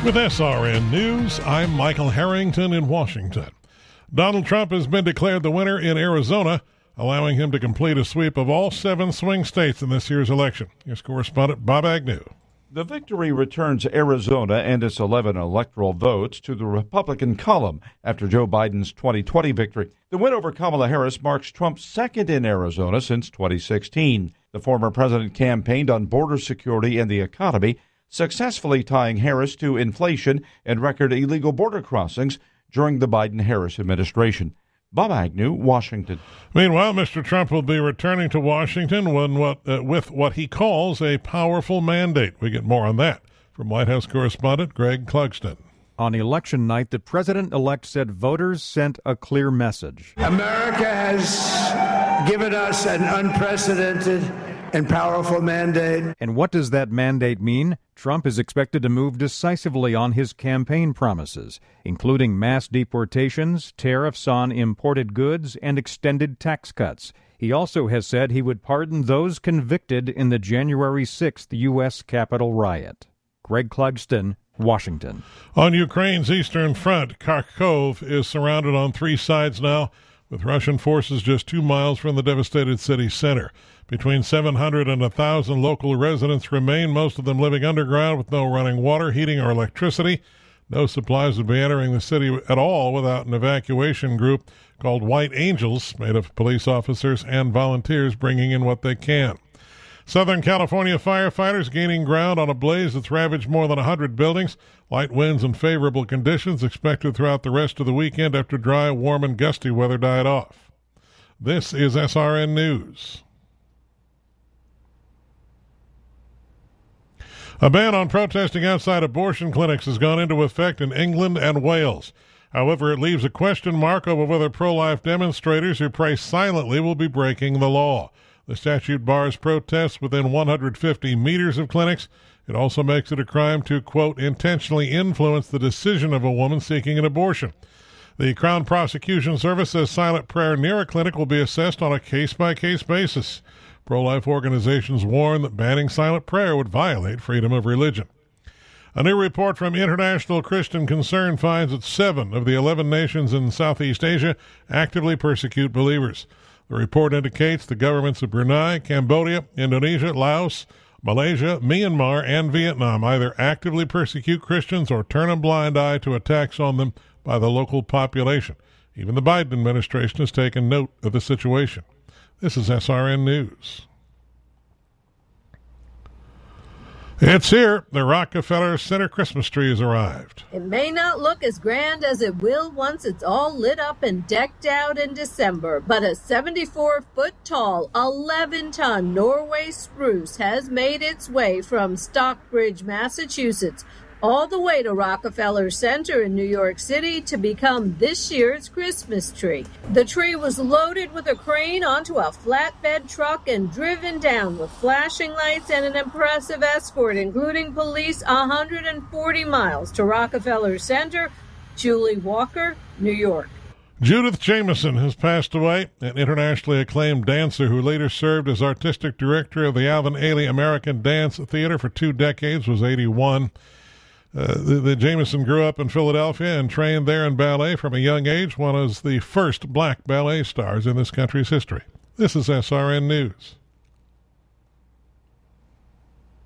With SRN News, I'm Michael Harrington in Washington. Donald Trump has been declared the winner in Arizona, allowing him to complete a sweep of all 7 swing states in this year's election. Here's correspondent Bob Agnew. The victory returns Arizona and its 11 electoral votes to the Republican column after Joe Biden's 2020 victory. The win over Kamala Harris marks Trump's second in Arizona since 2016. The former president campaigned on border security and the economy, successfully tying Harris to inflation and record illegal border crossings during the Biden-Harris administration. Bob Agnew, Washington. Meanwhile, Mr. Trump will be returning to Washington with what he calls a powerful mandate. We get more on that from White House correspondent Greg Clugston. On election night, the president-elect said voters sent a clear message. America has given us an unprecedented and powerful mandate. And what does that mandate mean? Trump is expected to move decisively on his campaign promises, including mass deportations, tariffs on imported goods, and extended tax cuts. He also has said he would pardon those convicted in the January 6th U.S. Capitol riot. Greg Clugston, Washington. On Ukraine's eastern front, Kharkov is surrounded on 3 sides now, with Russian forces just 2 miles from the devastated city center. Between 700 and 1,000 local residents remain, most of them living underground with no running water, heating, or electricity. No supplies would be entering the city at all without an evacuation group called White Angels, made of police officers and volunteers bringing in what they can. Southern California firefighters gaining ground on a blaze that's ravaged more than 100 buildings. Light winds and favorable conditions expected throughout the rest of the weekend after dry, warm, and gusty weather died off. This is SRN News. A ban on protesting outside abortion clinics has gone into effect in England and Wales. However, it leaves a question mark over whether pro-life demonstrators who pray silently will be breaking the law. The statute bars protests within 150 meters of clinics. It also makes it a crime to, quote, intentionally influence the decision of a woman seeking an abortion. The Crown Prosecution Service says silent prayer near a clinic will be assessed on a case-by-case basis. Pro-life organizations warn that banning silent prayer would violate freedom of religion. A new report from International Christian Concern finds that 7 of the 11 nations in Southeast Asia actively persecute believers. The report indicates the governments of Brunei, Cambodia, Indonesia, Laos, Malaysia, Myanmar, and Vietnam either actively persecute Christians or turn a blind eye to attacks on them by the local population. Even the Biden administration has taken note of the situation. This is SRN News. It's here. The Rockefeller Center Christmas tree has arrived. It may not look as grand as it will once it's all lit up and decked out in December, but a 74-foot-tall, 11-ton Norway spruce has made its way from Stockbridge, Massachusetts, all the way to Rockefeller Center in New York City to become this year's Christmas tree. The tree was loaded with a crane onto a flatbed truck and driven down with flashing lights and an impressive escort, including police, 140 miles to Rockefeller Center. Julie Walker, New York. Judith Jamison has passed away, an internationally acclaimed dancer who later served as artistic director of the Alvin Ailey American Dance Theater for 2 decades, was 81. The Jamison grew up in Philadelphia and trained there in ballet from a young age, one of the first black ballet stars in this country's history. This is SRN News.